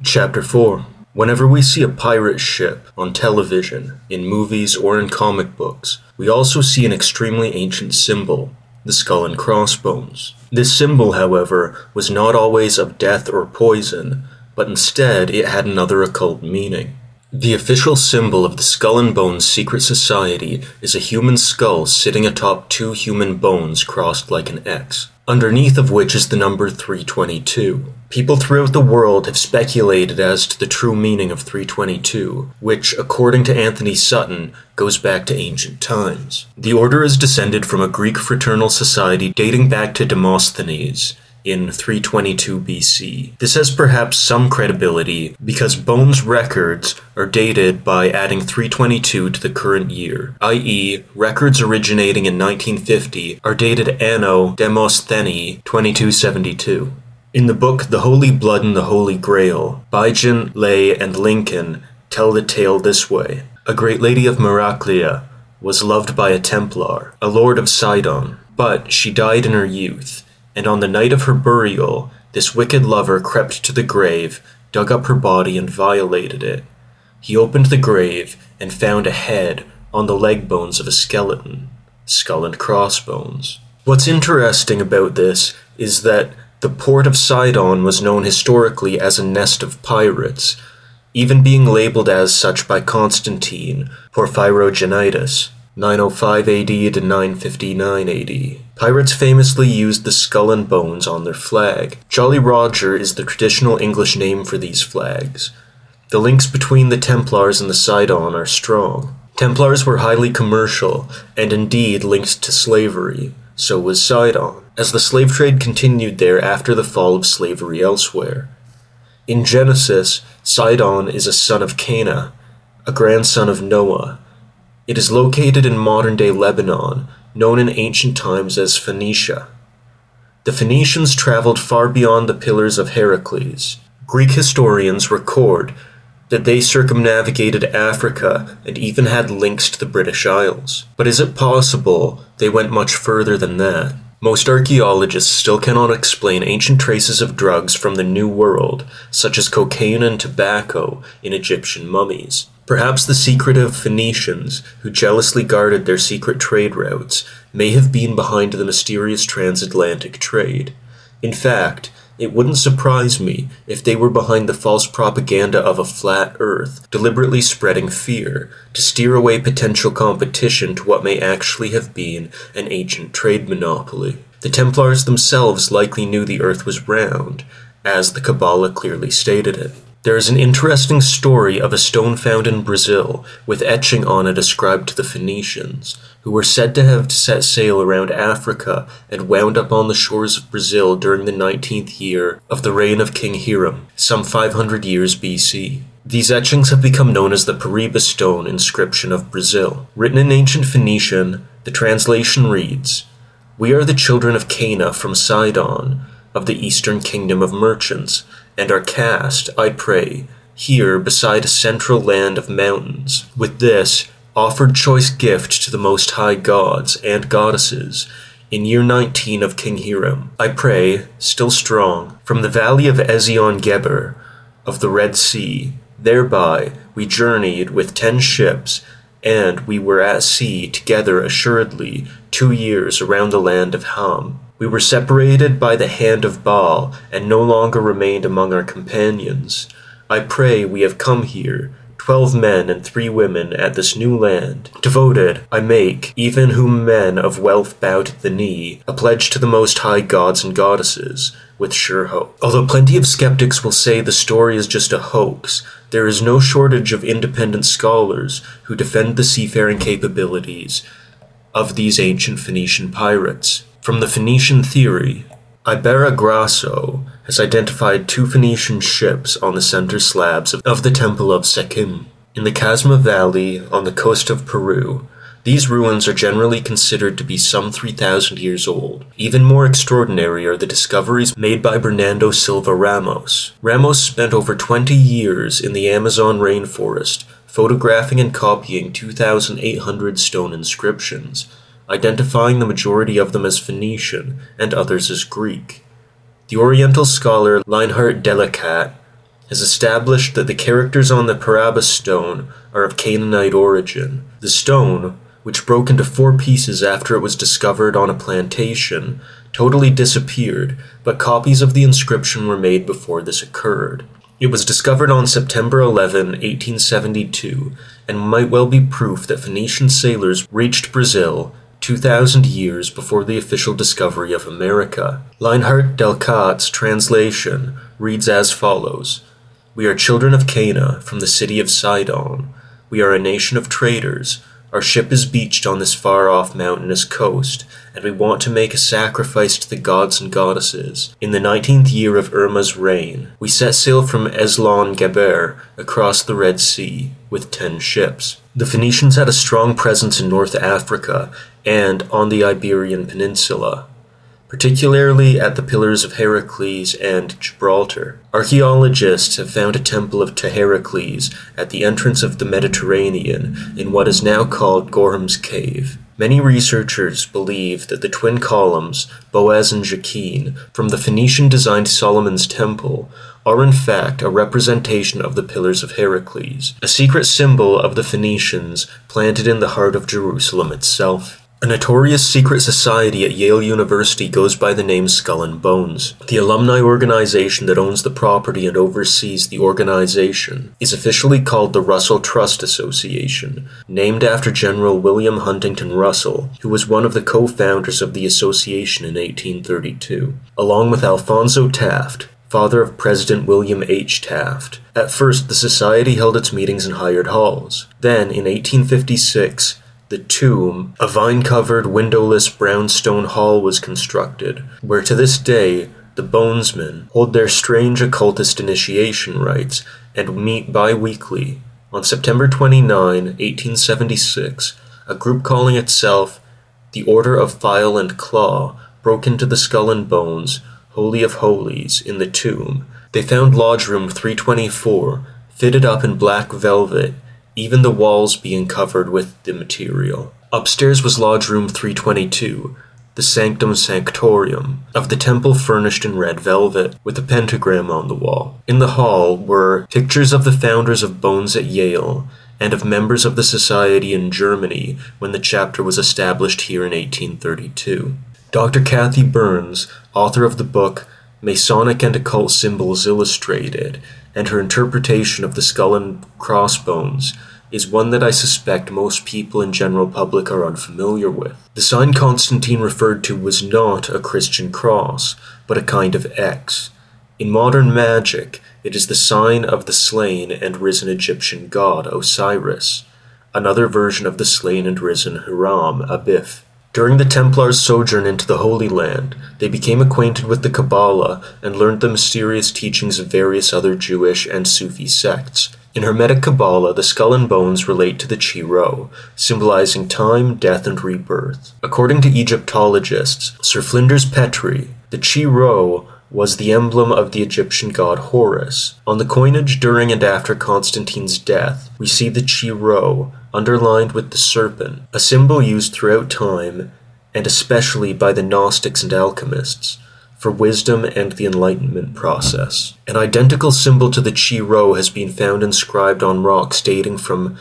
Chapter 4. Whenever we see a pirate ship on television, in movies, or in comic books, we also see an extremely ancient symbol, the skull and crossbones. This symbol, however, was not always of death or poison, but instead it had another occult meaning. The official symbol of the Skull and Bones Secret Society is a human skull sitting atop two human bones crossed like an X, underneath of which is the number 322. People throughout the world have speculated as to the true meaning of 322, which, according to Anthony Sutton, goes back to ancient times. The order is descended from a Greek fraternal society dating back to Demosthenes in 322 BC. This has perhaps some credibility because Bones records are dated by adding 322 to the current year, i.e., records originating in 1950 are dated Anno Demostheni 2272. In the book The Holy Blood and the Holy Grail, Bijan, Lay, and Lincoln tell the tale this way. A great lady of Maraclia was loved by a Templar, a lord of Sidon, but she died in her youth, and on the night of her burial, this wicked lover crept to the grave, dug up her body, and violated it. He opened the grave and found a head on the leg bones of a skeleton, skull and crossbones. What's interesting about this is that the port of Sidon was known historically as a nest of pirates, even being labeled as such by Constantine Porphyrogenitus, 905 AD to 959 AD. Pirates famously used the skull and bones on their flag. Jolly Roger is the traditional English name for these flags. The links between the Templars and the Sidon are strong. Templars were highly commercial, and indeed linked to slavery. So was Sidon, as the slave trade continued there after the fall of slavery elsewhere. In Genesis, Sidon is a son of Cana, a grandson of Noah. It is located in modern-day Lebanon, known in ancient times as Phoenicia. The Phoenicians traveled far beyond the Pillars of Heracles. Greek historians record that they circumnavigated Africa and even had links to the British Isles. But is it possible they went much further than that? Most archaeologists still cannot explain ancient traces of drugs from the New World, such as cocaine and tobacco, in Egyptian mummies. Perhaps the secretive Phoenicians, who jealously guarded their secret trade routes, may have been behind the mysterious transatlantic trade. In fact, it wouldn't surprise me if they were behind the false propaganda of a flat earth, deliberately spreading fear, to steer away potential competition to what may actually have been an ancient trade monopoly. The Templars themselves likely knew the earth was round, as the Kabbalah clearly stated it. There is an interesting story of a stone found in Brazil, with etching on it ascribed to the Phoenicians, who were said to have set sail around Africa and wound up on the shores of Brazil during the 19th year of the reign of King Hiram, some 500 years BC. These etchings have become known as the Paraíba stone inscription of Brazil. Written in ancient Phoenician, the translation reads, "We are the children of Cana from Sidon, of the eastern kingdom of merchants, and are cast, I pray, here beside a central land of mountains. With this, offered choice gift to the most high gods and goddesses, in year 19 of King Hiram. I pray, still strong, from the valley of Ezion Geber, of the Red Sea. Thereby we journeyed with 10 ships, and we were at sea together assuredly 2 years around the land of Ham. We were separated by the hand of Baal, and no longer remained among our companions. I pray we have come here, 12 men and 3 women at this new land. Devoted, I make, even whom men of wealth bow to the knee, a pledge to the most high gods and goddesses, with sure hope." Although plenty of skeptics will say the story is just a hoax, there is no shortage of independent scholars who defend the seafaring capabilities of these ancient Phoenician pirates. From the Phoenician theory, Ibera Grasso has identified 2 Phoenician ships on the center slabs of the Temple of Sekhem. In the Casma Valley on the coast of Peru, these ruins are generally considered to be some 3,000 years old. Even more extraordinary are the discoveries made by Bernardo Silva Ramos. Ramos spent over 20 years in the Amazon rainforest, photographing and copying 2,800 stone inscriptions, identifying the majority of them as Phoenician and others as Greek. The Oriental scholar Leinhard Delacat has established that the characters on the Parabas stone are of Canaanite origin. The stone, which broke into 4 pieces after it was discovered on a plantation, totally disappeared, but copies of the inscription were made before this occurred. It was discovered on September 11, 1872, and might well be proof that Phoenician sailors reached Brazil 2,000 years before the official discovery of America. Leinhard Delcat's translation reads as follows: "We are children of Cana, from the city of Sidon. We are a nation of traders. Our ship is beached on this far-off mountainous coast, and we want to make a sacrifice to the gods and goddesses. In the 19th year of Irma's reign, we set sail from Eslon-Geber across the Red Sea with 10 ships. The Phoenicians had a strong presence in North Africa and on the Iberian Peninsula, particularly at the Pillars of Heracles and Gibraltar. Archaeologists have found a temple of Heracles at the entrance of the Mediterranean in what is now called Gorham's Cave. Many researchers believe that the twin columns, Boaz and Jachin, from the Phoenician-designed Solomon's Temple, are in fact a representation of the Pillars of Heracles, a secret symbol of the Phoenicians planted in the heart of Jerusalem itself. A notorious secret society at Yale University goes by the name Skull and Bones. The alumni organization that owns the property and oversees the organization is officially called the Russell Trust Association, named after General William Huntington Russell, who was one of the co-founders of the association in 1832, along with Alphonso Taft, father of President William H. Taft. At first, the society held its meetings in hired halls. Then, in 1856, the tomb, a vine-covered, windowless brownstone hall, was constructed, where to this day the Bonesmen hold their strange occultist initiation rites and meet bi-weekly. On September 29, 1876, a group calling itself the Order of File and Claw broke into the Skull and Bones, Holy of Holies, in the tomb. They found Lodge Room 324, fitted up in black velvet, even the walls being covered with the material. Upstairs was Lodge Room 322, the Sanctum Sanctorum of the temple, furnished in red velvet, with a pentagram on the wall. In the hall were pictures of the founders of Bones at Yale, and of members of the society in Germany when the chapter was established here in 1832. Dr. Kathy Burns, author of the book Masonic and Occult Symbols Illustrated, and her interpretation of the skull and crossbones, is one that I suspect most people in general public are unfamiliar with. The sign Constantine referred to was not a Christian cross, but a kind of X. In modern magic, it is the sign of the slain and risen Egyptian god Osiris, another version of the slain and risen Hiram Abif. During the Templars' sojourn into the Holy Land, they became acquainted with the Kabbalah and learned the mysterious teachings of various other Jewish and Sufi sects. In Hermetic Kabbalah, the skull and bones relate to the Chi-Rho, symbolizing time, death, and rebirth. According to Egyptologists Sir Flinders Petrie, the Chi-Rho was the emblem of the Egyptian god Horus. On the coinage during and after Constantine's death, we see the Chi-Rho underlined with the serpent, a symbol used throughout time, and especially by the Gnostics and alchemists, for wisdom and the Enlightenment process. An identical symbol to the Chi-Rho has been found inscribed on rocks dating from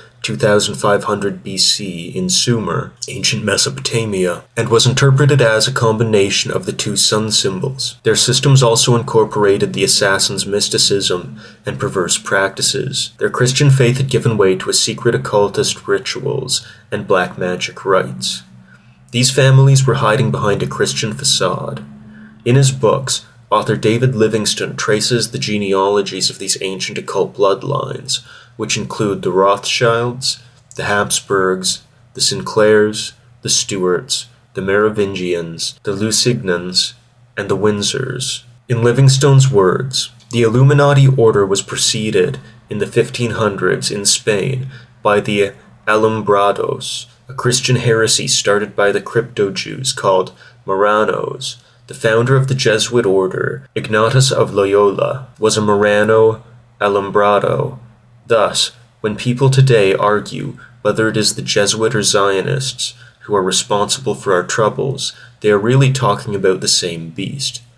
2500 BC in Sumer, ancient Mesopotamia, and was interpreted as a combination of the two sun symbols. Their systems also incorporated the assassins' mysticism and perverse practices. Their Christian faith had given way to a secret occultist rituals and black magic rites. These families were hiding behind a Christian facade. In his books, author David Livingstone traces the genealogies of these ancient occult bloodlines, which include the Rothschilds, the Habsburgs, the Sinclairs, the Stuarts, the Merovingians, the Lusignans, and the Windsors. In Livingstone's words, the Illuminati order was preceded in the 1500s in Spain by the Alumbrados, a Christian heresy started by the crypto-Jews called Marranos. The founder of the Jesuit order, Ignatius of Loyola, was a Marrano Alumbrado. Thus, when people today argue whether it is the Jesuit or Zionists who are responsible for our troubles, they are really talking about the same beast.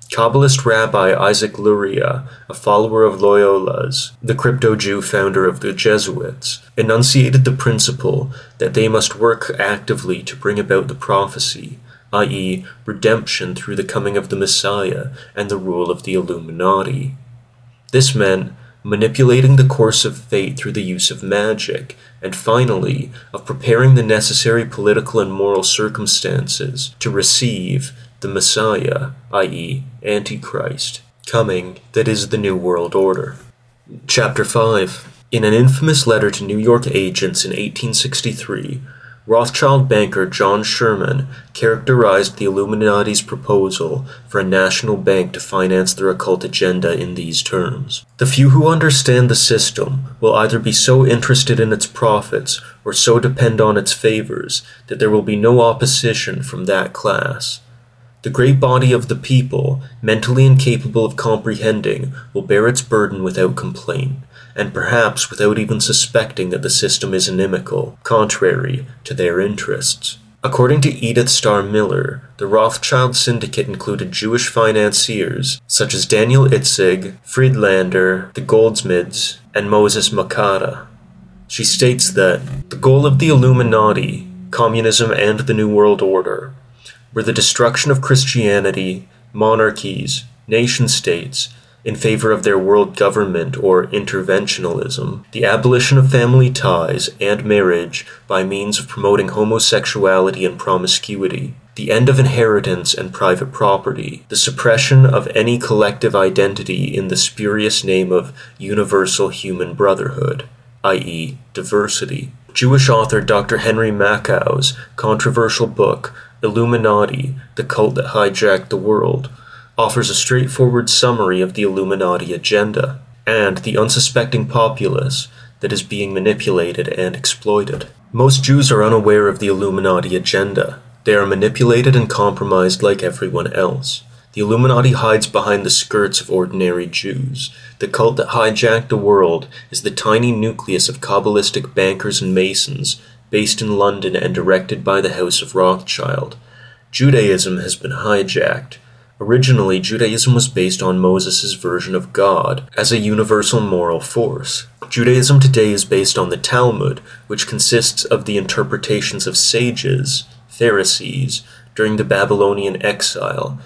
Kabbalist Rabbi Isaac Luria, a follower of Loyola's, the crypto-Jew founder of the Jesuits, enunciated the principle that they must work actively to bring about the prophecy, i.e., redemption through the coming of the Messiah and the rule of the Illuminati. This meant manipulating the course of fate through the use of magic, and finally, of preparing the necessary political and moral circumstances to receive the Messiah, i.e., Antichrist, coming, that is the New World Order. Chapter 5. In an infamous letter to New York agents in 1863, Rothschild banker John Sherman characterized the Illuminati's proposal for a national bank to finance their occult agenda in these terms. The few who understand the system will either be so interested in its profits or so depend on its favors that there will be no opposition from that class. The great body of the people, mentally incapable of comprehending, will bear its burden without complaint, and perhaps without even suspecting that the system is inimical, contrary to their interests. According to Edith Starr Miller, the Rothschild syndicate included Jewish financiers such as Daniel Itzig, Friedlander, the Goldsmiths, and Moses Makata. She states that the goal of the Illuminati, communism and the New World Order, were the destruction of Christianity, monarchies, nation-states, in favor of their world government or interventionalism, the abolition of family ties and marriage by means of promoting homosexuality and promiscuity, the end of inheritance and private property, the suppression of any collective identity in the spurious name of universal human brotherhood, i.e., diversity. Jewish author Dr. Henry Mackow's controversial book, Illuminati, the Cult That Hijacked the World, offers a straightforward summary of the Illuminati agenda and the unsuspecting populace that is being manipulated and exploited. Most Jews are unaware of the Illuminati agenda. They are manipulated and compromised like everyone else. The Illuminati hides behind the skirts of ordinary Jews. The cult that hijacked the world is the tiny nucleus of Kabbalistic bankers and Masons based in London and directed by the House of Rothschild. Judaism has been hijacked. Originally, Judaism was based on Moses' version of God as a universal moral force. Judaism today is based on the Talmud, which consists of the interpretations of sages, Pharisees, during the Babylonian exile,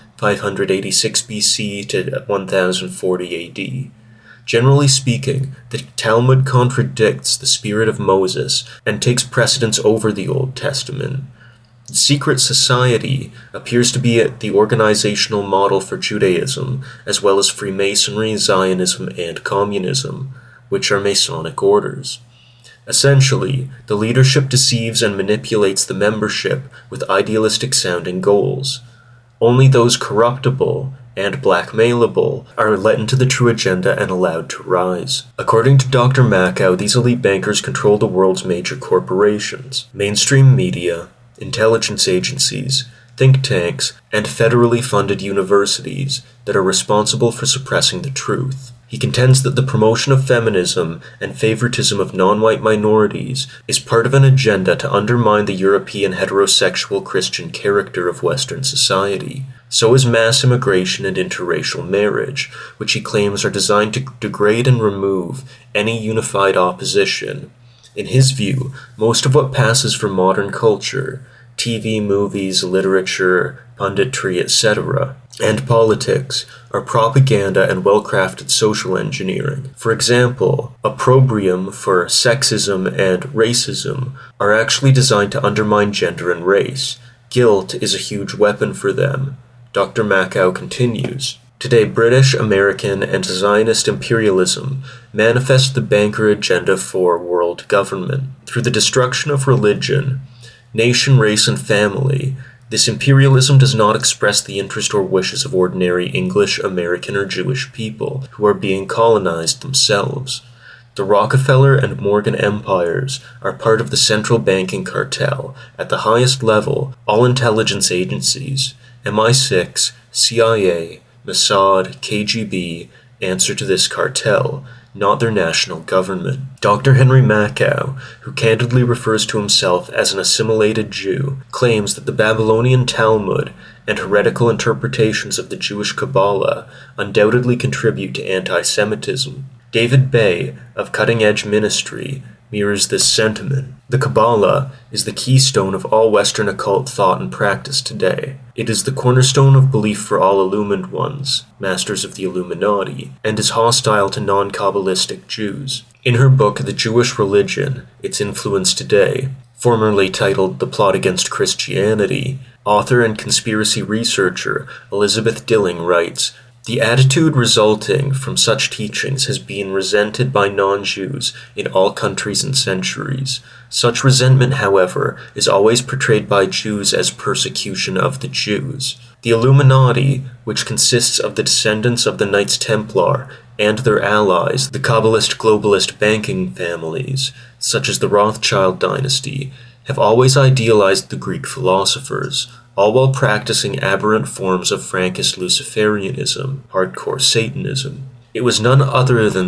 586 BC to 1040 AD. Generally speaking, the Talmud contradicts the spirit of Moses and takes precedence over the Old Testament. The secret society appears to be the organizational model for Judaism, as well as Freemasonry, Zionism, and Communism, which are Masonic orders. Essentially, the leadership deceives and manipulates the membership with idealistic-sounding goals. Only those corruptible and blackmailable are let into the true agenda and allowed to rise. According to Dr. Mackow, these elite bankers control the world's major corporations, mainstream media, intelligence agencies, think tanks, and federally funded universities that are responsible for suppressing the truth. He contends that the promotion of feminism and favoritism of non-white minorities is part of an agenda to undermine the European heterosexual Christian character of Western society. So is mass immigration and interracial marriage, which he claims are designed to degrade and remove any unified opposition. In his view, most of what passes for modern culture, TV, movies, literature, punditry, etc., and politics, are propaganda and well-crafted social engineering. For example, opprobrium for sexism and racism are actually designed to undermine gender and race. Guilt is a huge weapon for them. Dr. Mackow continues, today British, American, and Zionist imperialism manifest the banker agenda for world government. Through the destruction of religion, nation, race, and family, this imperialism does not express the interest or wishes of ordinary English, American, or Jewish people who are being colonized themselves. The Rockefeller and Morgan empires are part of the central banking cartel. At the highest level, all intelligence agencies, MI6, CIA, Mossad, KGB, answer to this cartel. not their national government. Dr. Henry Makow, who candidly refers to himself as an assimilated Jew, claims that the Babylonian Talmud and heretical interpretations of the Jewish Kabbalah undoubtedly contribute to anti-Semitism. David Bay, of Cutting Edge Ministry, mirrors this sentiment. The Kabbalah is the keystone of all Western occult thought and practice today. It is the cornerstone of belief for all illumined ones, masters of the Illuminati, and is hostile to non-Kabbalistic Jews. In her book The Jewish Religion, Its Influence Today, formerly titled The Plot Against Christianity, author and conspiracy researcher Elizabeth Dilling writes, "The attitude resulting from such teachings has been resented by non-Jews in all countries and centuries. Such resentment, however, is always portrayed by Jews as persecution of the Jews. The Illuminati, which consists of the descendants of the Knights Templar and their allies, the Kabbalist globalist banking families, such as the Rothschild dynasty, have always idealized the Greek philosophers, all while practicing aberrant forms of Frankist Luciferianism, hardcore Satanism. It was none other than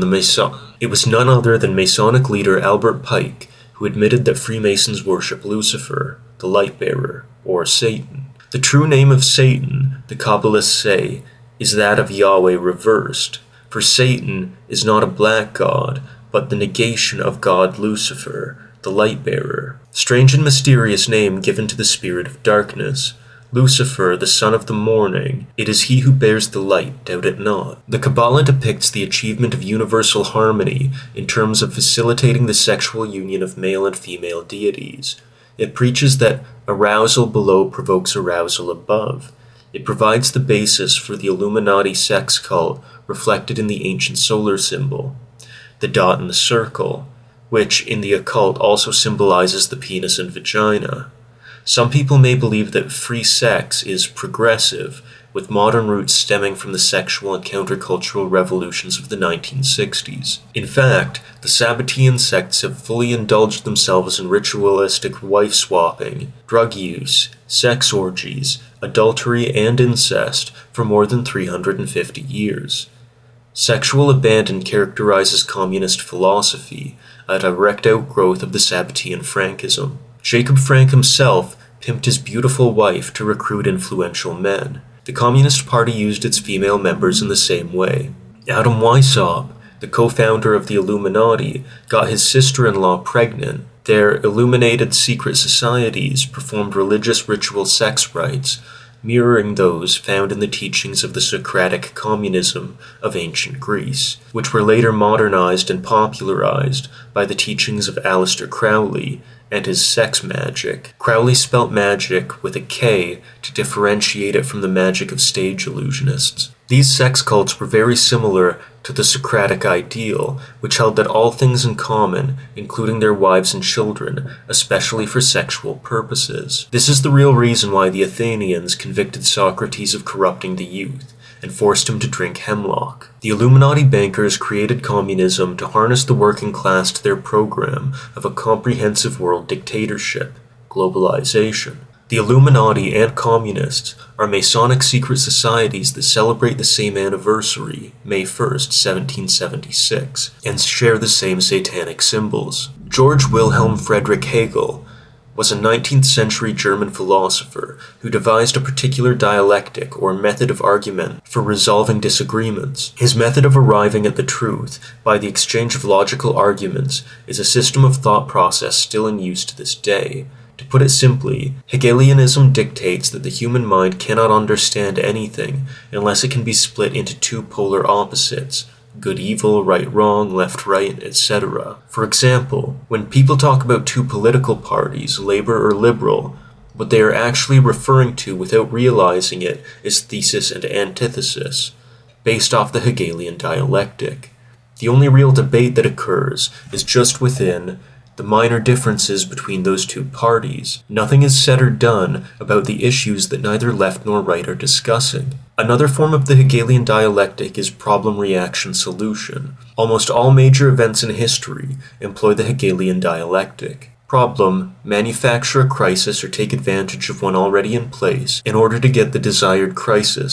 Masonic leader Albert Pike who admitted that Freemasons worship Lucifer, the light-bearer, or Satan. The true name of Satan, the Kabbalists say, is that of Yahweh reversed, for Satan is not a black god, but the negation of God Lucifer, the light-bearer. Strange and mysterious name given to the spirit of darkness. Lucifer, the son of the morning, it is he who bears the light, doubt it not. The Kabbalah depicts the achievement of universal harmony in terms of facilitating the sexual union of male and female deities. It preaches that arousal below provokes arousal above. It provides the basis for the Illuminati sex cult reflected in the ancient solar symbol, the dot and the circle, which in the occult also symbolizes the penis and vagina. Some people may believe that free sex is progressive, with modern roots stemming from the sexual and countercultural revolutions of the 1960s. In fact, the Sabbatean sects have fully indulged themselves in ritualistic wife-swapping, drug use, sex orgies, adultery, and incest for more than 350 years. Sexual abandon characterizes communist philosophy, a direct outgrowth of the Sabbatean Frankism. Jacob Frank himself pimped his beautiful wife to recruit influential men. The Communist Party used its female members in the same way. Adam Weishaupt, the co-founder of the Illuminati, got his sister-in-law pregnant. Their illuminated secret societies performed religious ritual sex rites, mirroring those found in the teachings of the Socratic communism of ancient Greece, which were later modernized and popularized by the teachings of Aleister Crowley and his sex magic. Crowley spelt magic with a K to differentiate it from the magic of stage illusionists. These sex cults were very similar to the Socratic ideal, which held that all things in common, including their wives and children, especially for sexual purposes. This is the real reason why the Athenians convicted Socrates of corrupting the youth and forced him to drink hemlock. The Illuminati bankers created communism to harness the working class to their program of a comprehensive world dictatorship, globalization. The Illuminati and communists are Masonic secret societies that celebrate the same anniversary, May 1st, 1776, and share the same satanic symbols. George Wilhelm Friedrich Hegel was a 19th century German philosopher who devised a particular dialectic or method of argument for resolving disagreements. His method of arriving at the truth by the exchange of logical arguments is a system of thought process still in use to this day. To put it simply, Hegelianism dictates that the human mind cannot understand anything unless it can be split into two polar opposites, good evil, right wrong, left right, etc. For example, when people talk about two political parties, Labour or Liberal, what they are actually referring to without realizing it is thesis and antithesis, based off the Hegelian dialectic. The only real debate that occurs is just within the minor differences between those two parties. Nothing is said or done about the issues that neither left nor right are discussing. Another form of the Hegelian dialectic is problem-reaction-solution. Almost all major events in history employ the Hegelian dialectic. Problem: manufacture a crisis or take advantage of one already in place in order to get the desired crisis.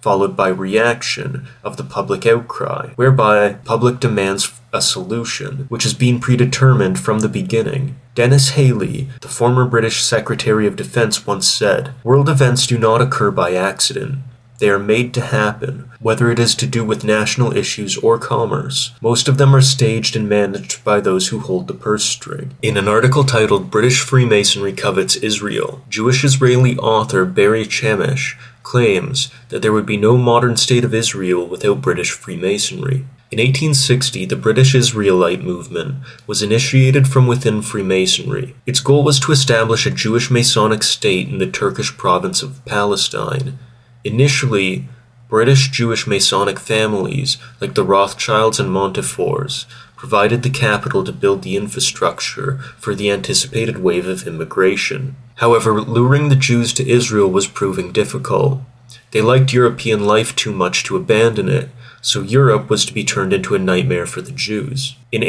followed by reaction of the public outcry, whereby public demands a solution, which has been predetermined from the beginning. Dennis Healey, the former British Secretary of Defense, once said, "World events do not occur by accident. They are made to happen, whether it is to do with national issues or commerce. Most of them are staged and managed by those who hold the purse string." In an article titled "British Freemasonry Covets Israel," Jewish-Israeli author Barry Chamish claims that there would be no modern state of Israel without British Freemasonry. In 1860, the British Israelite movement was initiated from within Freemasonry. Its goal was to establish a Jewish Masonic state in the Turkish province of Palestine. Initially, British Jewish Masonic families, like the Rothschilds and Montefors, provided the capital to build the infrastructure for the anticipated wave of immigration. However, luring the Jews to Israel was proving difficult. They liked European life too much to abandon it, so Europe was to be turned into a nightmare for the Jews. In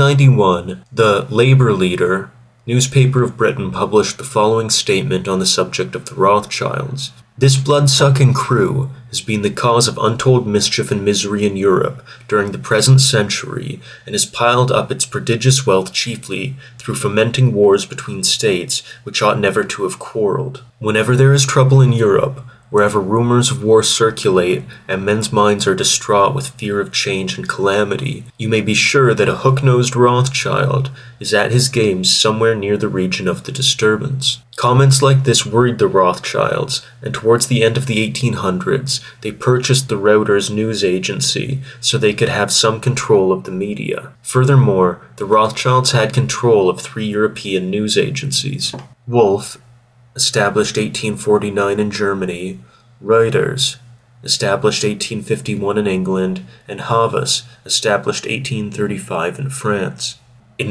1891, the Labour Leader newspaper of Britain published the following statement on the subject of the Rothschilds. "This blood-sucking crew has been the cause of untold mischief and misery in Europe during the present century, and has piled up its prodigious wealth chiefly through fomenting wars between states which ought never to have quarrelled. Whenever there is trouble in Europe, wherever rumors of war circulate and men's minds are distraught with fear of change and calamity, you may be sure that a hook-nosed Rothschild is at his games somewhere near the region of the disturbance." Comments like this worried the Rothschilds, and towards the end of the 1800s, they purchased the Reuters news agency so they could have some control of the media. Furthermore, the Rothschilds had control of 3 European news agencies: Wolf, established 1849 in Germany; Reuters, established 1851 in England; and Havas, established 1835 in France. In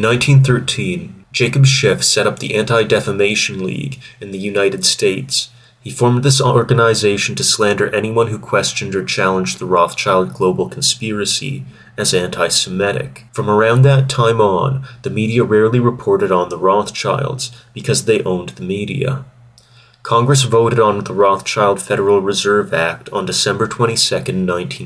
1913, Jacob Schiff set up the Anti-Defamation League in the United States. He formed this organization to slander anyone who questioned or challenged the Rothschild global conspiracy as anti-Semitic. From around that time on, the media rarely reported on the Rothschilds because they owned the media. Congress voted on the Rothschild Federal Reserve Act on December 22,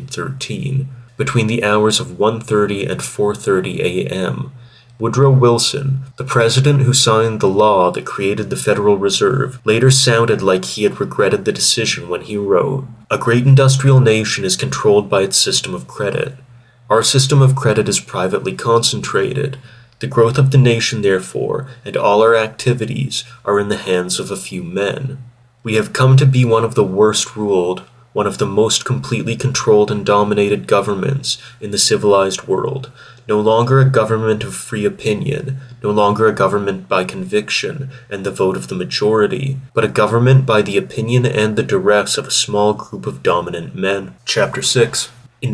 1913, between the hours of 1:30 and 4:30 a.m. Woodrow Wilson, the president who signed the law that created the Federal Reserve, later sounded like he had regretted the decision when he wrote, "A great industrial nation is controlled by its system of credit. Our system of credit is privately concentrated. The growth of the nation, therefore, and all our activities are in the hands of a few men. We have come to be one of the worst ruled, one of the most completely controlled and dominated governments in the civilized world. No longer a government of free opinion, no longer a government by conviction and the vote of the majority, but a government by the opinion and the duress of a small group of dominant men." Chapter 6. In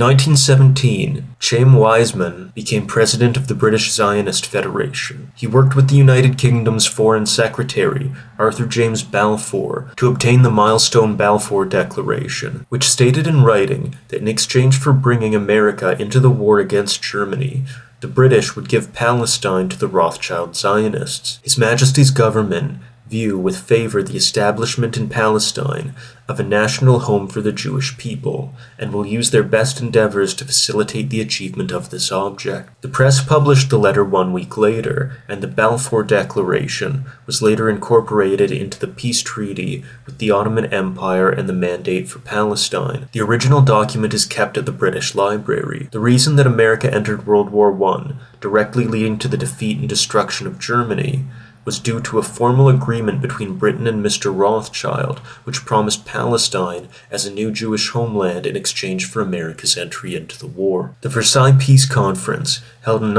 1917, Chaim Weizmann became president of the British Zionist Federation. He worked with the United Kingdom's Foreign Secretary, Arthur James Balfour, to obtain the milestone Balfour Declaration, which stated in writing that in exchange for bringing America into the war against Germany, the British would give Palestine to the Rothschild Zionists. His Majesty's government view with favor the establishment in Palestine of a national home for the Jewish people, and will use their best endeavors to facilitate the achievement of this object. The press published the letter 1 week later, and the Balfour Declaration was later incorporated into the peace treaty with the Ottoman Empire and the Mandate for Palestine. The original document is kept at the British Library. The reason that America entered World War I, directly leading to the defeat and destruction of Germany, was due to a formal agreement between Britain and Mr. Rothschild, which promised Palestine as a new Jewish homeland in exchange for America's entry into the war. The Versailles Peace Conference, held in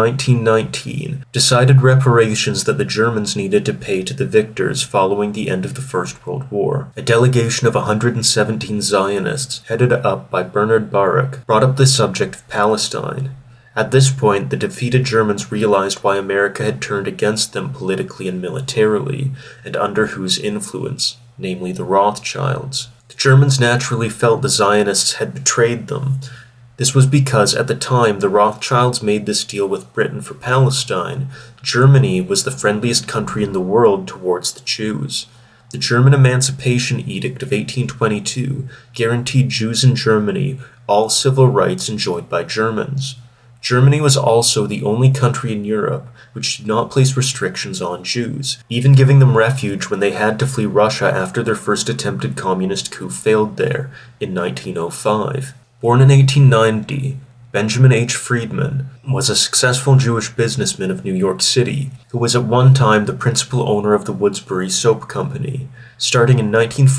1919, decided reparations that the Germans needed to pay to the victors following the end of the First World War. A delegation of 117 Zionists, headed up by Bernard Baruch, brought up the subject of Palestine. At this point, the defeated Germans realized why America had turned against them politically and militarily, and under whose influence, namely the Rothschilds. The Germans naturally felt the Zionists had betrayed them. This was because at the time the Rothschilds made this deal with Britain for Palestine, Germany was the friendliest country in the world towards the Jews. The German Emancipation Edict of 1822 guaranteed Jews in Germany all civil rights enjoyed by Germans. Germany was also the only country in Europe which did not place restrictions on Jews, even giving them refuge when they had to flee Russia after their first attempted communist coup failed there in 1905. Born in 1890, Benjamin H. Friedman was a successful Jewish businessman of New York City who was at one time the principal owner of the Woodsbury Soap Company. Starting in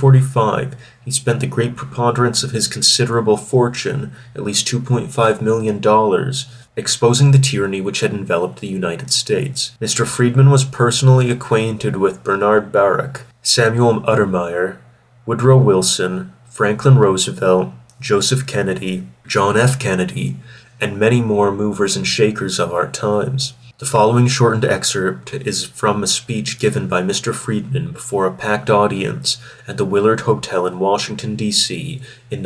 1945, he spent the great preponderance of his considerable fortune, at least $2.5 million, exposing the tyranny which had enveloped the United States. Mr. Friedman was personally acquainted with Bernard Baruch, Samuel Untermyer, Woodrow Wilson, Franklin Roosevelt, Joseph Kennedy, John F. Kennedy, and many more movers and shakers of our times. The following shortened excerpt is from a speech given by Mr. Friedman before a packed audience at the Willard Hotel in Washington, D.C. in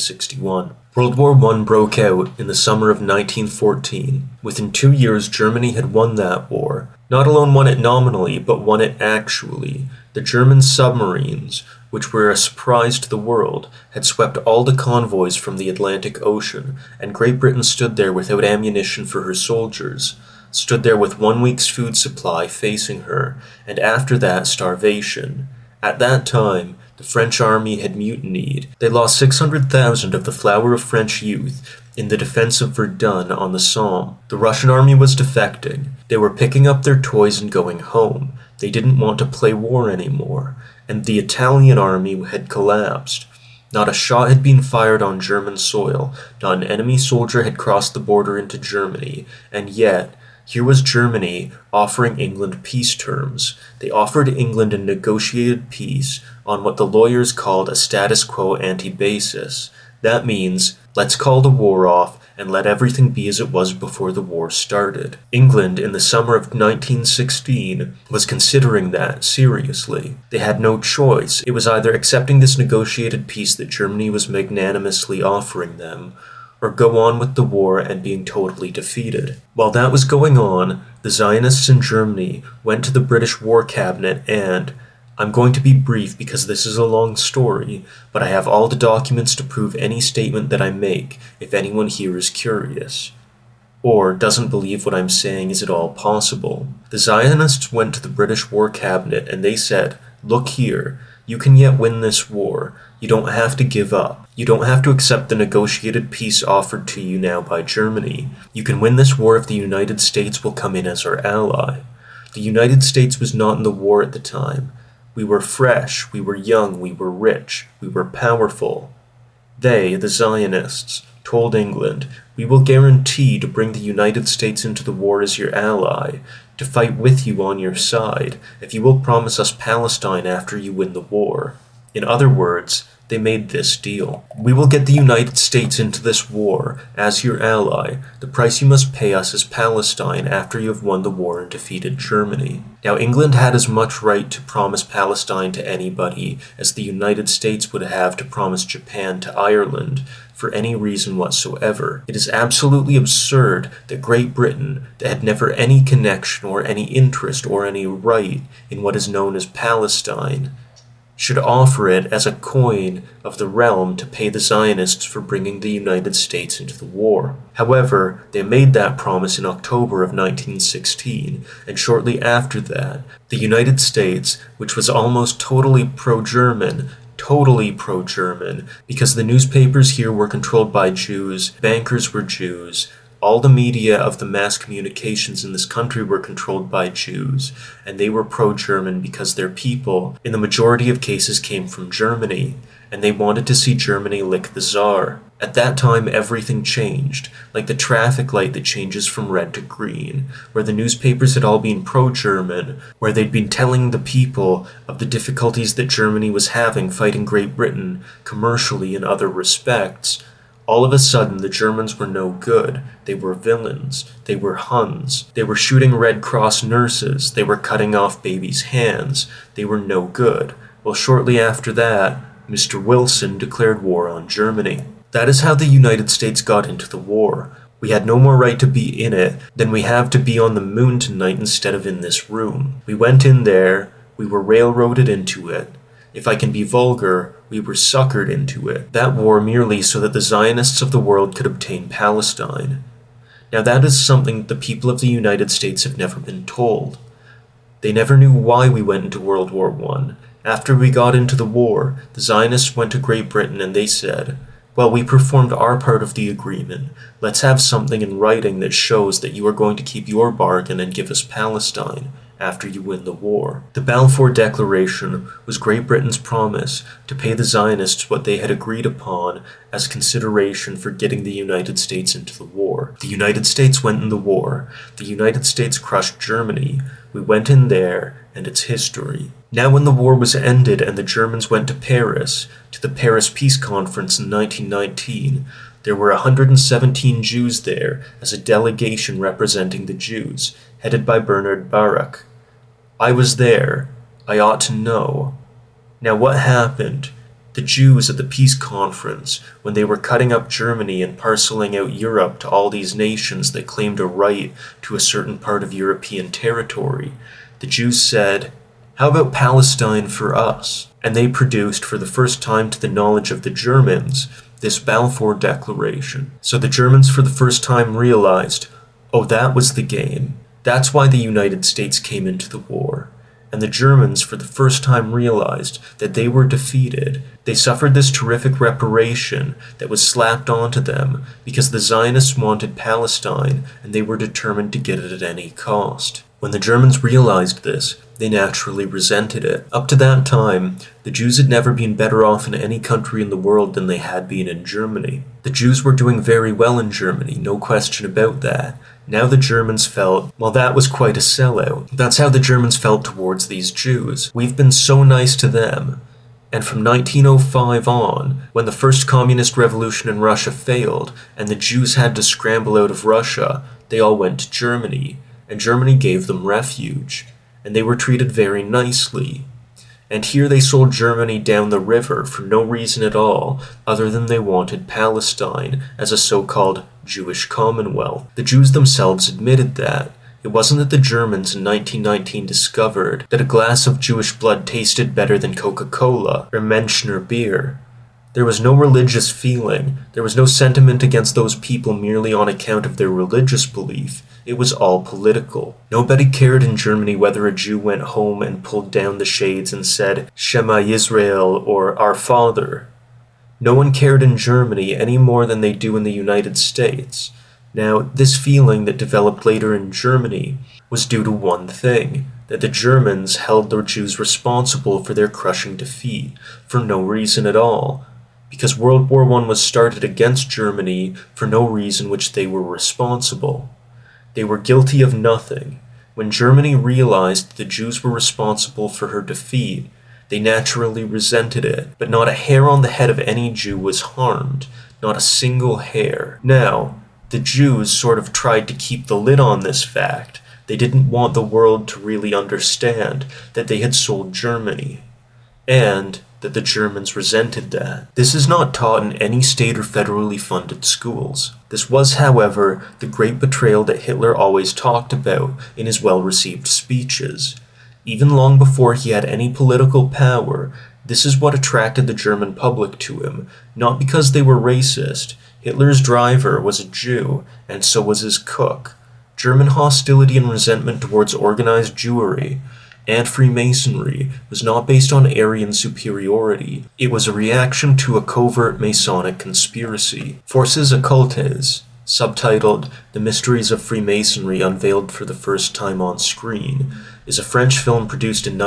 1961. World War I broke out in the summer of 1914. Within 2 years, Germany had won that war. Not alone won it nominally, but won it actually. The German submarines, which were a surprise to the world, had swept all the convoys from the Atlantic Ocean, and Great Britain stood there without ammunition for her soldiers, stood there with 1 week's food supply facing her, and after that starvation. At that time, the French army had mutinied. They lost 600,000 of the flower of French youth in the defense of Verdun on the Somme. The Russian army was defecting. They were picking up their toys and going home. They didn't want to play war anymore, and the Italian army had collapsed. Not a shot had been fired on German soil, not an enemy soldier had crossed the border into Germany, and yet, here was Germany offering England peace terms. They offered England a negotiated peace on what the lawyers called a status quo ante basis. That means, let's call the war off and let everything be as it was before the war started. England, in the summer of 1916, was considering that seriously. They had no choice. It was either accepting this negotiated peace that Germany was magnanimously offering them, or go on with the war and being totally defeated. While that was going on, the Zionists in Germany went to the British War Cabinet and, I'm going to be brief because this is a long story, but I have all the documents to prove any statement that I make if anyone here is curious, or doesn't believe what I'm saying is at all possible. The Zionists went to the British War Cabinet and they said, look here, you can yet win this war. You don't have to give up. You don't have to accept the negotiated peace offered to you now by Germany. You can win this war if the United States will come in as our ally. The United States was not in the war at the time. We were fresh, we were young, we were rich, we were powerful. They, the Zionists, told England, we will guarantee to bring the United States into the war as your ally, to fight with you on your side, if you will promise us Palestine after you win the war. In other words, they made this deal. We will get the United States into this war as your ally. The price you must pay us is Palestine after you have won the war and defeated Germany. Now, England had as much right to promise Palestine to anybody as the United States would have to promise Japan to Ireland for any reason whatsoever. It is absolutely absurd that Great Britain, that had never any connection or any interest or any right in what is known as Palestine, should offer it as a coin of the realm to pay the Zionists for bringing the United States into the war. However, they made that promise in October of 1916, and shortly after that, the United States, which was almost totally pro-German, because the newspapers here were controlled by Jews, bankers were Jews, all the media of the mass communications in this country were controlled by Jews, and they were pro-German because their people, in the majority of cases, came from Germany, and they wanted to see Germany lick the Tsar. At that time, everything changed, like the traffic light that changes from red to green, where the newspapers had all been pro-German, where they'd been telling the people of the difficulties that Germany was having fighting Great Britain, commercially and other respects. All of a sudden, the Germans were no good. They were villains. They were Huns. They were shooting Red Cross nurses. They were cutting off babies' hands. They were no good. Well, shortly after that, Mr. Wilson declared war on Germany. That is how the United States got into the war. We had no more right to be in it than we have to be on the moon tonight instead of in this room. We went in there. We were railroaded into it. If I can be vulgar, we were suckered into it. That war merely so that the Zionists of the world could obtain Palestine. Now that is something the people of the United States have never been told. They never knew why we went into World War I. After we got into the war, the Zionists went to Great Britain and they said, well, we performed our part of the agreement. Let's have something in writing that shows that you are going to keep your bargain and give us Palestine after you win the war. The Balfour Declaration was Great Britain's promise to pay the Zionists what they had agreed upon as consideration for getting the United States into the war. The United States went in the war. The United States crushed Germany. We went in there, and it's history. Now when the war was ended and the Germans went to Paris, to the Paris Peace Conference in 1919, there were 117 Jews there as a delegation representing the Jews, headed by Bernard Baruch. I was there. I ought to know. Now what happened? The Jews at the peace conference, when they were cutting up Germany and parceling out Europe to all these nations that claimed a right to a certain part of European territory, the Jews said, how about Palestine for us? And they produced, for the first time to the knowledge of the Germans, this Balfour Declaration. So the Germans for the first time realized, oh, that was the game. That's why the United States came into the war. And the Germans for the first time realized that they were defeated. They suffered this terrific reparation that was slapped onto them because the Zionists wanted Palestine and they were determined to get it at any cost. When the Germans realized this, they naturally resented it. Up to that time, the Jews had never been better off in any country in the world than they had been in Germany. The Jews were doing very well in Germany, no question about that. Now the Germans felt, well, that was quite a sellout. That's how the Germans felt towards these Jews. We've been so nice to them. And from 1905 on, when the first communist revolution in Russia failed, and the Jews had to scramble out of Russia, they all went to Germany, and Germany gave them refuge, and they were treated very nicely. And here they sold Germany down the river for no reason at all, other than they wanted Palestine as a so-called Jewish Commonwealth. The Jews themselves admitted that. It wasn't that the Germans in 1919 discovered that a glass of Jewish blood tasted better than Coca-Cola or Menschner beer. There was no religious feeling. There was no sentiment against those people merely on account of their religious belief. It was all political. Nobody cared in Germany whether a Jew went home and pulled down the shades and said, Shema Yisrael or Our Father. No one cared in Germany any more than they do in the United States. Now, this feeling that developed later in Germany was due to one thing, that the Germans held the Jews responsible for their crushing defeat, for no reason at all, because World War I was started against Germany for no reason which they were responsible. They were guilty of nothing. When Germany realized the Jews were responsible for her defeat, they naturally resented it, but not a hair on the head of any Jew was harmed, not a single hair. Now, the Jews sort of tried to keep the lid on this fact. They didn't want the world to really understand that they had sold Germany, and that the Germans resented that. This is not taught in any state or federally funded schools. This was, however, the great betrayal that Hitler always talked about in his well-received speeches. Even long before he had any political power, this is what attracted the German public to him, not because they were racist. Hitler's driver was a Jew, and so was his cook. German hostility and resentment towards organized Jewry and Freemasonry was not based on Aryan superiority. It was a reaction to a covert Masonic conspiracy. Forces Occultes, subtitled The Mysteries of Freemasonry Unveiled for the First Time on Screen, is a French film produced in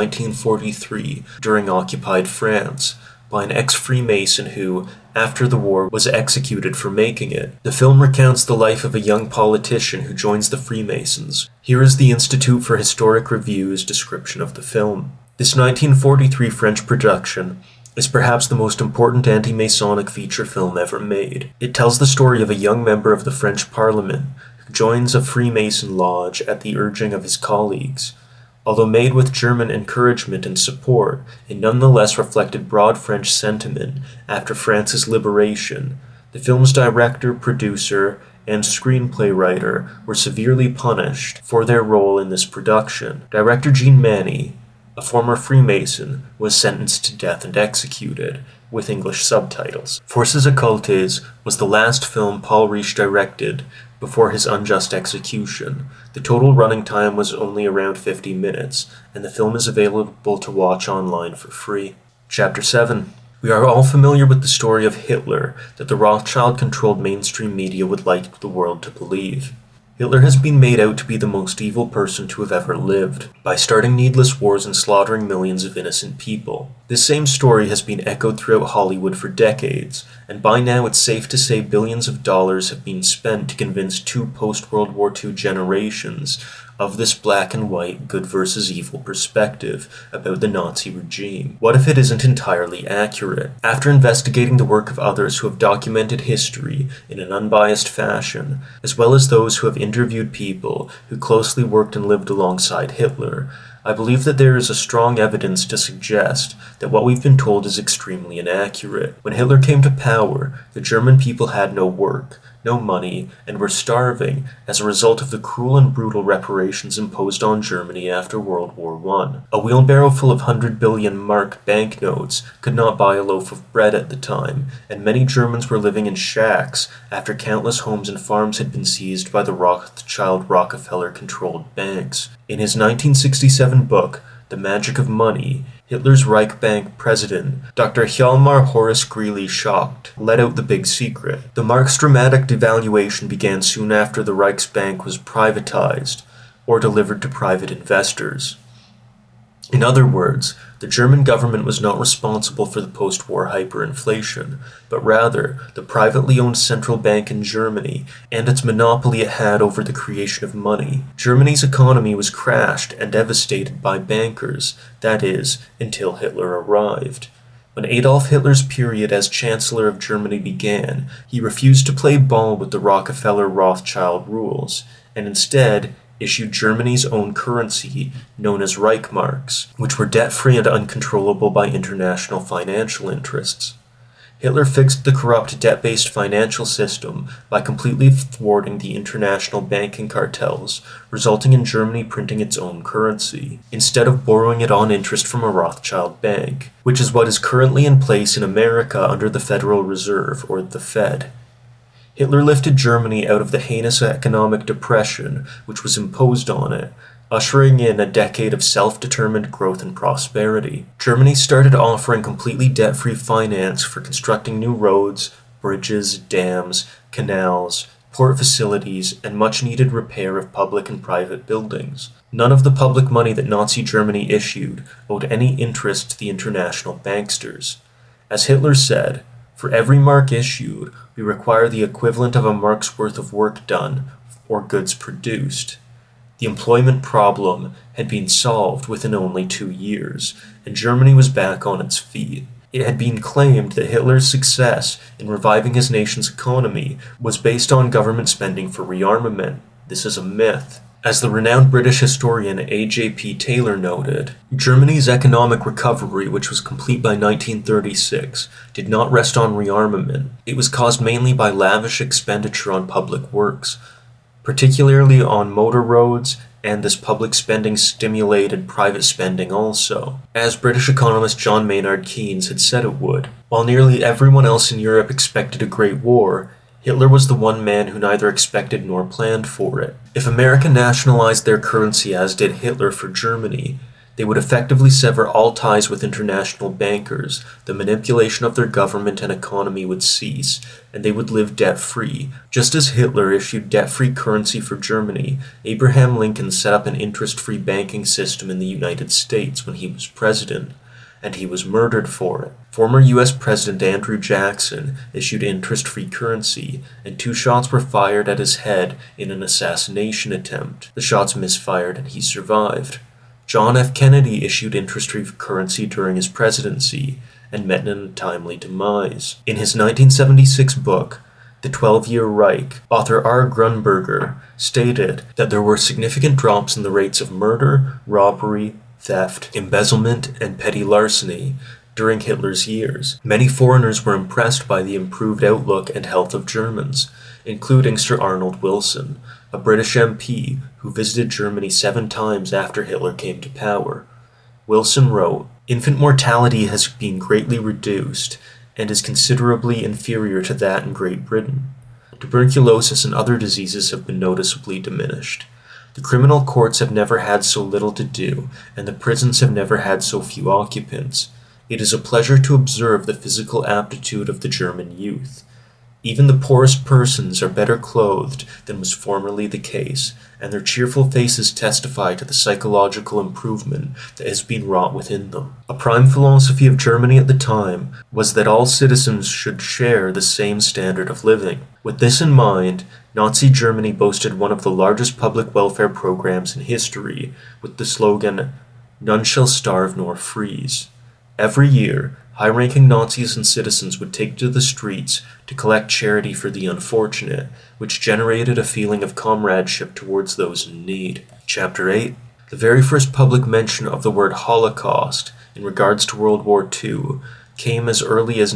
1943 during occupied France by an ex-Freemason who, after the war, was executed for making it. The film recounts the life of a young politician who joins the Freemasons. Here is the Institute for Historic Review's description of the film. This 1943 French production is perhaps the most important anti-Masonic feature film ever made. It tells the story of a young member of the French Parliament who joins a Freemason lodge at the urging of his colleagues. Although made with German encouragement and support, it nonetheless reflected broad French sentiment after France's liberation. The film's director, producer, and screenplay writer were severely punished for their role in this production. Director Jean Manny, a former Freemason, was sentenced to death and executed, with English subtitles. Forces Occultes was the last film Paul Riche directed before his unjust execution. The total running time was only around 50 minutes, and the film is available to watch online for free. Chapter 7. We are all familiar with the story of Hitler that the Rothschild-controlled mainstream media would like the world to believe. Hitler has been made out to be the most evil person to have ever lived, by starting needless wars and slaughtering millions of innocent people. This same story has been echoed throughout Hollywood for decades, and by now it's safe to say billions of dollars have been spent to convince two post-World War II generations of this black and white, good versus evil perspective about the Nazi regime. What if it isn't entirely accurate? After investigating the work of others who have documented history in an unbiased fashion, as well as those who have interviewed people who closely worked and lived alongside Hitler, I believe that there is a strong evidence to suggest that what we've been told is extremely inaccurate. When Hitler came to power, the German people had no work, no money, and were starving as a result of the cruel and brutal reparations imposed on Germany after World War I. A wheelbarrow full of 100 billion mark banknotes could not buy a loaf of bread at the time, and many Germans were living in shacks after countless homes and farms had been seized by the Rothschild-Rockefeller-controlled banks. In his 1967 book, The Magic of Money, Hitler's Reich Bank president, Dr. Hjalmar Horace Greeley Schacht, let out the big secret. The mark's dramatic devaluation began soon after the Reichsbank was privatized, or delivered to private investors. In other words, the German government was not responsible for the post-war hyperinflation, but rather the privately owned central bank in Germany and its monopoly it had over the creation of money. Germany's economy was crashed and devastated by bankers, that is, until Hitler arrived. When Adolf Hitler's period as Chancellor of Germany began, he refused to play ball with the Rockefeller-Rothschild rules, and instead issued Germany's own currency, known as Reichsmarks, which were debt-free and uncontrollable by international financial interests. Hitler fixed the corrupt debt-based financial system by completely thwarting the international banking cartels, resulting in Germany printing its own currency, instead of borrowing it on interest from a Rothschild bank, which is what is currently in place in America under the Federal Reserve, or the Fed. Hitler lifted Germany out of the heinous economic depression which was imposed on it, ushering in a decade of self-determined growth and prosperity. Germany started offering completely debt-free finance for constructing new roads, bridges, dams, canals, port facilities, and much-needed repair of public and private buildings. None of the public money that Nazi Germany issued owed any interest to the international banksters. As Hitler said, "For every mark issued, we require the equivalent of a mark's worth of work done or goods produced." The employment problem had been solved within only 2 years, and Germany was back on its feet. It had been claimed that Hitler's success in reviving his nation's economy was based on government spending for rearmament. This is a myth. As the renowned British historian A.J.P. Taylor noted, Germany's economic recovery, which was complete by 1936, did not rest on rearmament. It was caused mainly by lavish expenditure on public works, particularly on motor roads, and this public spending stimulated private spending also, as British economist John Maynard Keynes had said it would. While nearly everyone else in Europe expected a great war, Hitler was the one man who neither expected nor planned for it. If America nationalized their currency as did Hitler for Germany, they would effectively sever all ties with international bankers, the manipulation of their government and economy would cease, and they would live debt-free. Just as Hitler issued debt-free currency for Germany, Abraham Lincoln set up an interest-free banking system in the United States when he was president, and he was murdered for it. Former U.S. President Andrew Jackson issued interest-free currency, and 2 shots were fired at his head in an assassination attempt. The shots misfired and he survived. John F. Kennedy issued interest-free currency during his presidency, and met in a timely demise. In his 1976 book, The 12-Year Reich, author R. Grunberger stated that there were significant drops in the rates of murder, robbery, theft, embezzlement, and petty larceny during Hitler's years. Many foreigners were impressed by the improved outlook and health of Germans, including Sir Arnold Wilson, a British MP who visited Germany 7 times after Hitler came to power. Wilson wrote, "Infant mortality has been greatly reduced and is considerably inferior to that in Great Britain. Tuberculosis and other diseases have been noticeably diminished. The criminal courts have never had so little to do, and the prisons have never had so few occupants. It is a pleasure to observe the physical aptitude of the German youth. Even the poorest persons are better clothed than was formerly the case, and their cheerful faces testify to the psychological improvement that has been wrought within them." A prime philosophy of Germany at the time was that all citizens should share the same standard of living. With this in mind, Nazi Germany boasted one of the largest public welfare programs in history, with the slogan, "None shall starve nor freeze." Every year, high-ranking Nazis and citizens would take to the streets to collect charity for the unfortunate, which generated a feeling of comradeship towards those in need. Chapter 8. The very first public mention of the word Holocaust in regards to World War II came as early as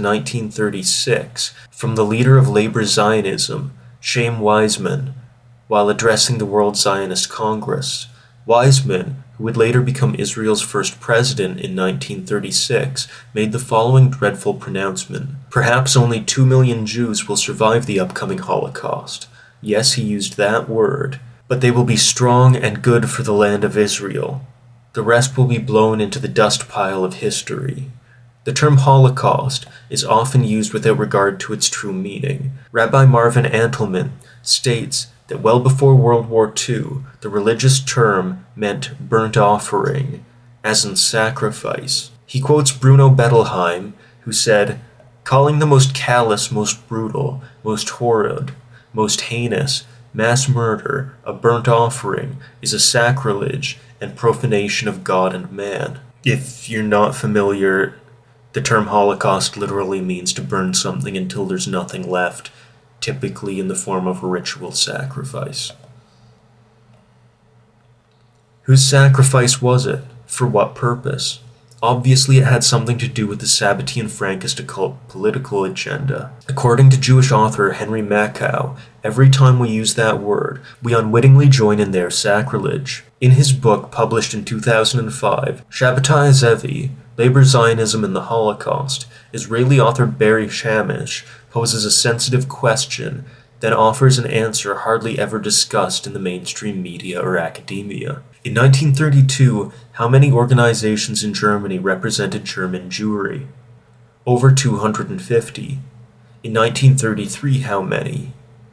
1936 from the leader of Labor Zionism, Chaim Weizmann, while addressing the World Zionist Congress. Weizmann, who would later become Israel's first president in 1936, made the following dreadful pronouncement: "Perhaps only 2 million Jews will survive the upcoming Holocaust." Yes, he used that word. "But they will be strong and good for the land of Israel. The rest will be blown into the dust pile of history." The term Holocaust is often used without regard to its true meaning. Rabbi Marvin Antelman states that well before World War II, the religious term meant burnt offering, as in sacrifice. He quotes Bruno Bettelheim, who said, "Calling the most callous, most brutal, most horrid, most heinous mass murder a burnt offering is a sacrilege and profanation of God and man." If you're not familiar, the term Holocaust literally means to burn something until there's nothing left, typically in the form of a ritual sacrifice. Whose sacrifice was it? For what purpose? Obviously, it had something to do with the Sabbatean Frankist occult political agenda. According to Jewish author Henry Makow, every time we use that word, we unwittingly join in their sacrilege. In his book, published in 2005, Shabbatai Zevi, Labor Zionism and the Holocaust, Israeli author Barry Shamish poses a sensitive question that offers an answer hardly ever discussed in the mainstream media or academia. In 1932, how many organizations in Germany represented German Jewry? Over 250. In 1933, how many?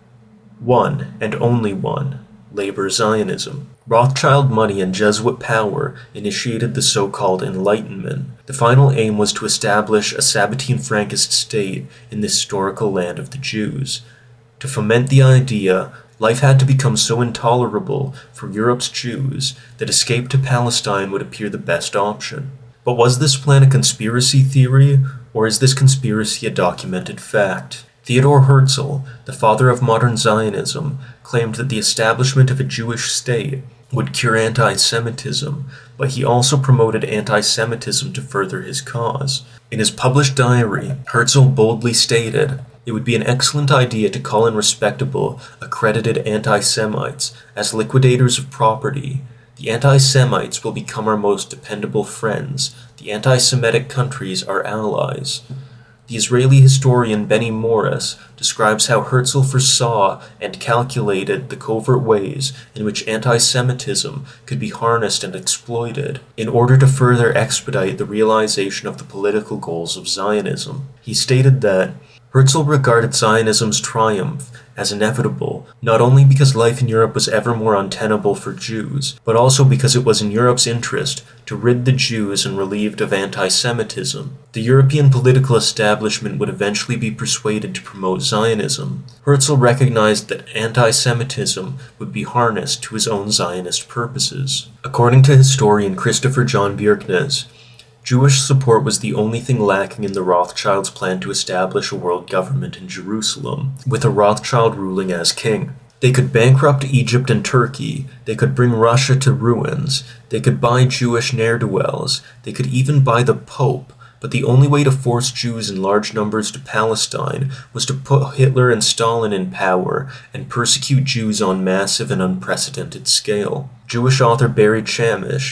One, and only one, Labor Zionism. Rothschild money and Jesuit power initiated the so-called Enlightenment. The final aim was to establish a Sabbatean Frankist state in the historical land of the Jews. To foment the idea, life had to become so intolerable for Europe's Jews that escape to Palestine would appear the best option. But was this plan a conspiracy theory, or is this conspiracy a documented fact? Theodor Herzl, the father of modern Zionism, claimed that the establishment of a Jewish state would cure anti-Semitism, but he also promoted anti-Semitism to further his cause. In his published diary, Herzl boldly stated, "It would be an excellent idea to call in respectable, accredited anti-Semites as liquidators of property. The anti-Semites will become our most dependable friends. The anti-Semitic countries our allies." The Israeli historian Benny Morris describes how Herzl foresaw and calculated the covert ways in which anti-Semitism could be harnessed and exploited in order to further expedite the realization of the political goals of Zionism. He stated that Herzl regarded Zionism's triumph as inevitable, not only because life in Europe was ever more untenable for Jews, but also because it was in Europe's interest to rid the Jews and relieved of anti-Semitism. The European political establishment would eventually be persuaded to promote Zionism. Herzl recognized that anti-Semitism would be harnessed to his own Zionist purposes. According to historian Christopher John Bjerknes, Jewish support was the only thing lacking in the Rothschilds' plan to establish a world government in Jerusalem, with a Rothschild ruling as king. They could bankrupt Egypt and Turkey, they could bring Russia to ruins, they could buy Jewish ne'er-do-wells, they could even buy the Pope, but the only way to force Jews in large numbers to Palestine was to put Hitler and Stalin in power and persecute Jews on massive and unprecedented scale. Jewish author Barry Shamish,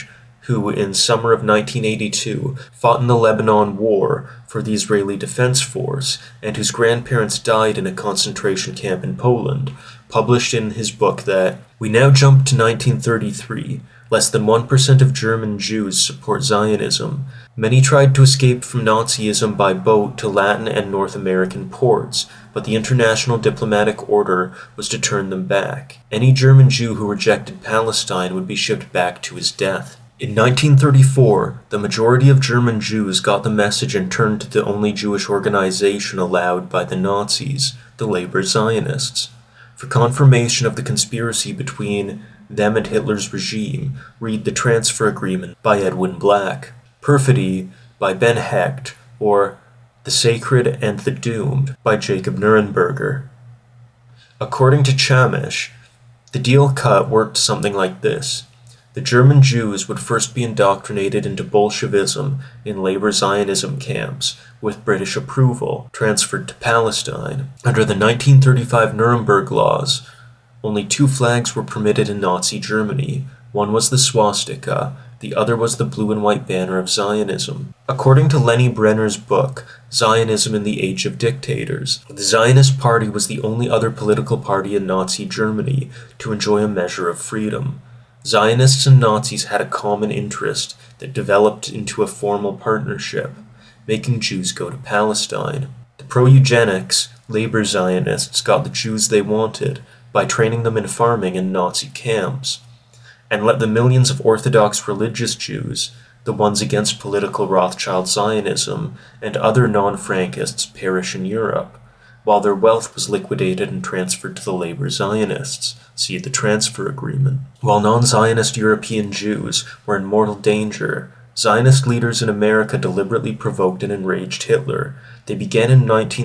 who in summer of 1982 fought in the Lebanon War for the Israeli Defense Force and whose grandparents died in a concentration camp in Poland, published in his book that, "We now jump to 1933. Less than 1% of German Jews support Zionism. Many tried to escape from Nazism by boat to Latin and North American ports, but the international diplomatic order was to turn them back. Any German Jew who rejected Palestine would be shipped back to his death." In 1934, the majority of German Jews got the message and turned to the only Jewish organization allowed by the Nazis, the Labor Zionists. For confirmation of the conspiracy between them and Hitler's regime, read The Transfer Agreement by Edwin Black, Perfidy by Ben Hecht, or The Sacred and the Doomed by Jacob Nuremberger. According to Chamish, the deal cut worked something like this. The German Jews would first be indoctrinated into Bolshevism in labor Zionism camps, with British approval, transferred to Palestine. Under the 1935 Nuremberg Laws, only two flags were permitted in Nazi Germany. One was the swastika, the other was the blue and white banner of Zionism. According to Lenny Brenner's book, Zionism in the Age of Dictators, the Zionist Party was the only other political party in Nazi Germany to enjoy a measure of freedom. Zionists and Nazis had a common interest that developed into a formal partnership, making Jews go to Palestine. The pro-eugenics, labor Zionists got the Jews they wanted by training them in farming in Nazi camps, and let the millions of Orthodox religious Jews, the ones against political Rothschild Zionism, and other non-Frankists perish in Europe, while their wealth was liquidated and transferred to the labor Zionists, see the Transfer Agreement. While non-Zionist European Jews were in mortal danger, Zionist leaders in America deliberately provoked and enraged Hitler. They began in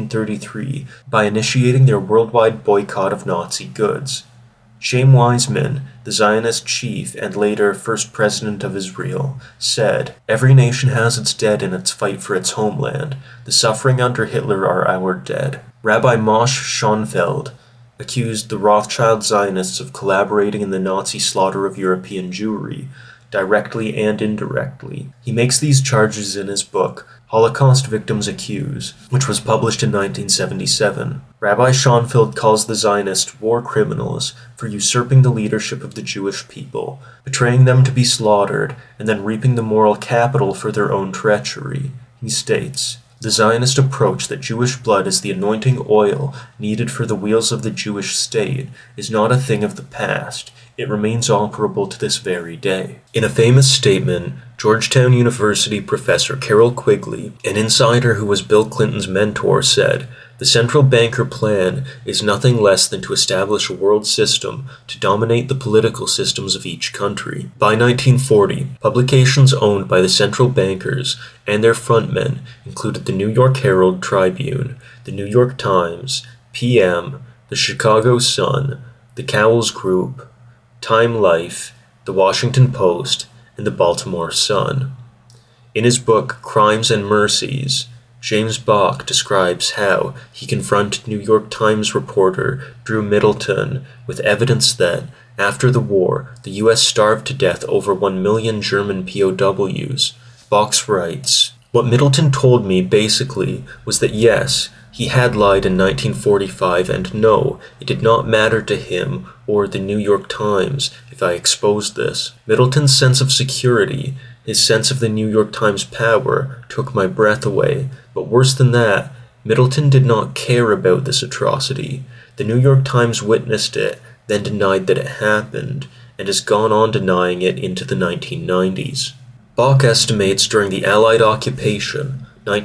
1933 by initiating their worldwide boycott of Nazi goods. Chaim Weizmann, the Zionist chief and later first president of Israel, said, "Every nation has its dead in its fight for its homeland. The suffering under Hitler are our dead." Rabbi Moshe Schonfeld accused the Rothschild Zionists of collaborating in the Nazi slaughter of European Jewry, directly and indirectly. He makes these charges in his book, Holocaust Victims Accused, which was published in 1977. Rabbi Schonfeld calls the Zionists war criminals for usurping the leadership of the Jewish people, betraying them to be slaughtered, and then reaping the moral capital for their own treachery. He states, "The Zionist approach that Jewish blood is the anointing oil needed for the wheels of the Jewish state is not a thing of the past. It remains operable to this very day." In a famous statement, Georgetown University professor Carroll Quigley, an insider who was Bill Clinton's mentor, said, "The central banker plan is nothing less than to establish a world system to dominate the political systems of each country." By 1940, publications owned by the central bankers and their frontmen included the New York Herald Tribune, the New York Times, PM, the Chicago Sun, the Cowles Group, Time Life, the Washington Post, and the Baltimore Sun. In his book Crimes and Mercies, James Bach describes how he confronted New York Times reporter Drew Middleton with evidence that, after the war, the U.S. starved to death over 1 million German POWs. Bach writes, "What Middleton told me, basically, was that yes, he had lied in 1945, and no, it did not matter to him or the New York Times if I exposed this. Middleton's sense of security, his sense of the New York Times power, took my breath away. But worse than that, Middleton did not care about this atrocity. The New York Times witnessed it, then denied that it happened, and has gone on denying it into the 1990s. Bach estimates during the Allied occupation,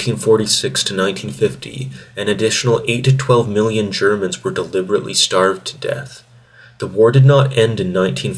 1946 to 1950, an additional 8 to 12 million Germans were deliberately starved to death. The war did not end in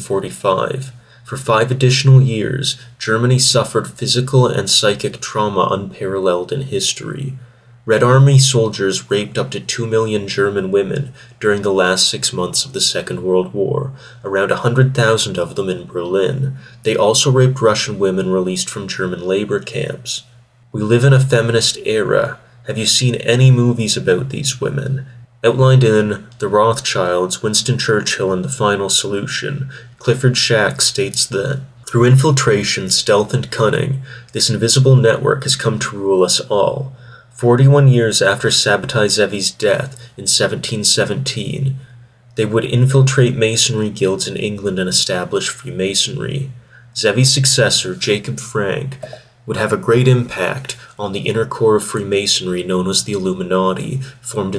1945. For 5 additional years, Germany suffered physical and psychic trauma unparalleled in history. Red Army soldiers raped up to 2 million German women during the last 6 months of the Second World War, around 100,000 of them in Berlin. They also raped Russian women released from German labor camps. We live in a feminist era. Have you seen any movies about these women? Outlined in The Rothschilds, Winston Churchill and the Final Solution, Clifford Shack states that Through infiltration, stealth, and cunning, this invisible network has come to rule us all. 41 years after Sabbatai Zevi's death in 1717, they would infiltrate masonry guilds in England and establish Freemasonry. Zevi's successor, Jacob Frank, would have a great impact on the inner core of Freemasonry known as the Illuminati, formed in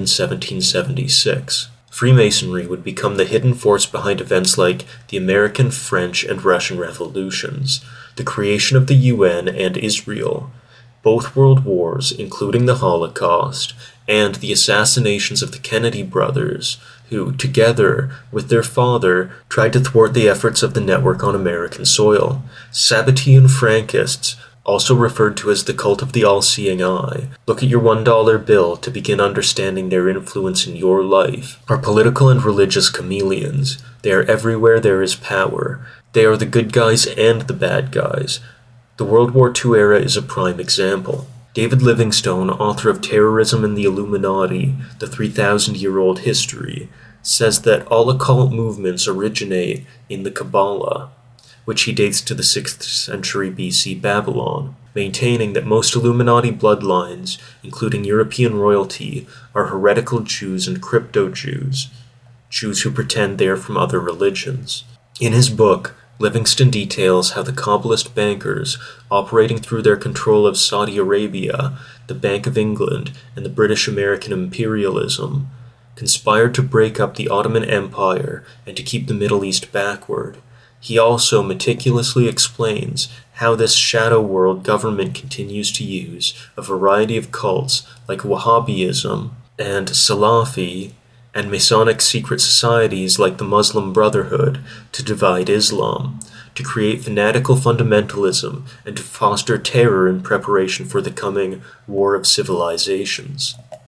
1776. Freemasonry would become the hidden force behind events like the American, French, and Russian revolutions, the creation of the UN and Israel, both world wars, including the Holocaust, and the assassinations of the Kennedy brothers, who, together with their father, tried to thwart the efforts of the network on American soil. Sabbatean Frankists, also referred to as the cult of the all-seeing eye, look at your $1 bill to begin understanding their influence in your life, are political and religious chameleons. They are everywhere there is power. They are the good guys and the bad guys. The World War II era is a prime example. David Livingstone, author of Terrorism and the Illuminati, the 3,000-year-old history, says that all occult movements originate in the Kabbalah, which he dates to the 6th century BC Babylon, maintaining that most Illuminati bloodlines, including European royalty, are heretical Jews and crypto-Jews, Jews who pretend they are from other religions. In his book, Livingstone details how the Kabbalist bankers, operating through their control of Saudi Arabia, the Bank of England, and the British-American imperialism, conspired to break up the Ottoman Empire and to keep the Middle East backward. He also meticulously explains how this shadow world government continues to use a variety of cults like Wahhabism and Salafi and Masonic secret societies like the Muslim Brotherhood to divide Islam, to create fanatical fundamentalism, and to foster terror in preparation for the coming War of Civilizations.